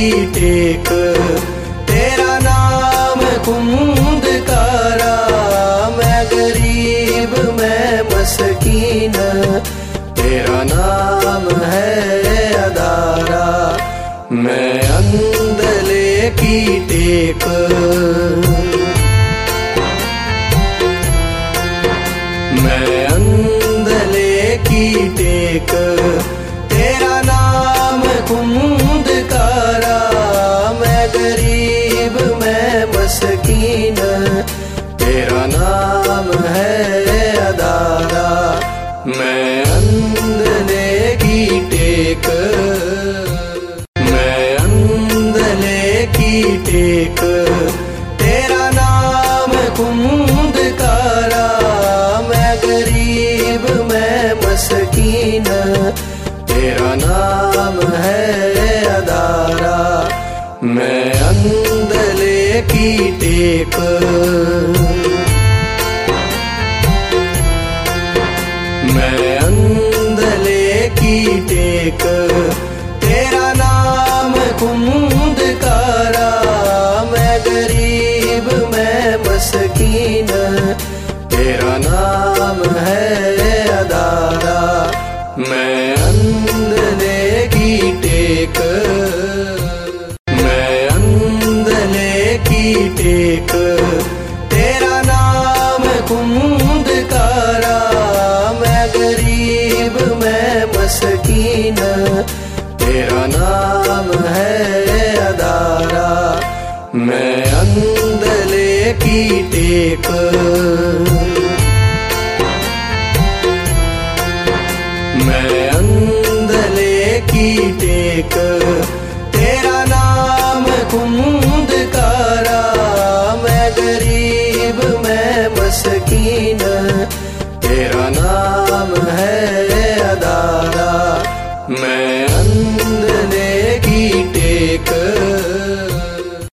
की टेक, तेरा नाम खुंदकारा। मैं गरीब मैं मस्कीन, तेरा नाम है अदारा। मैं अंधले की टेक, मैं अंधले की टेक, तेरा नाम खुंदकारा। मैं गरीब मैं मस्कीन, तेरा नाम है अदारा। मैं अंधले की टेक, मैं अंधले की टेक, तेरा नाम खुंदकारा। मैं गरीब मैं मस्कीन, तेरा नाम है अदारा। मैं अंधले की टेक, मैं अंधले की टेक, तेरा नाम खुंदकारा। मैं गरीब मैं मस्कीन, तेरा नाम है अदारा। मैं अंधले की टेक, मैं अंधले की टेक, तेरा नाम खुंदकारा। मैं गरीब मैं मस्कीन, तेरा नाम है अदारा। मैं अंधले की टेक, मैं अंधले की टेक, तेरा नाम खुंदकारा। मैं गरीब मैं मस्कीन, तेरा नाम है अदारा। मैं